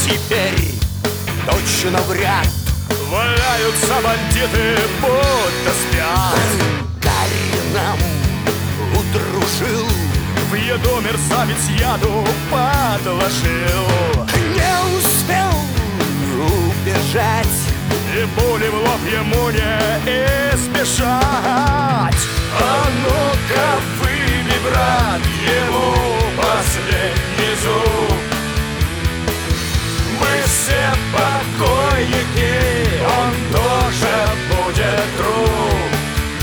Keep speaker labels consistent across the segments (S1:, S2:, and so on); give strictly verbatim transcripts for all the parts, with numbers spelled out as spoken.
S1: теперь точно в ряд
S2: валяются бандиты, будто спят.
S1: Гарри нам удружил,
S2: в еду мерзавец яду подложил.
S1: не успел убежать,
S2: и пули в лоб ему не избежать. А ну-ка выбей, брат, ему последний зуб. Мы все покойники, он тоже будет труп.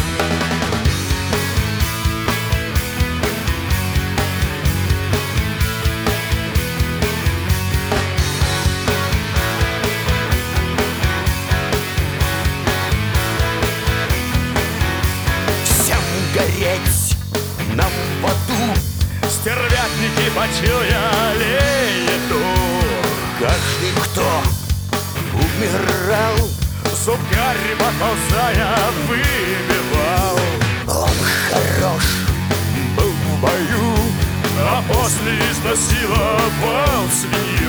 S1: всем гореть нам в аду.
S2: Стервятники почуяли еду.
S1: Каждый, кто умирал,
S2: Зуб Гарри поползая выбивал.
S1: он хорош был в бою,
S2: А после изнасиловал свинью.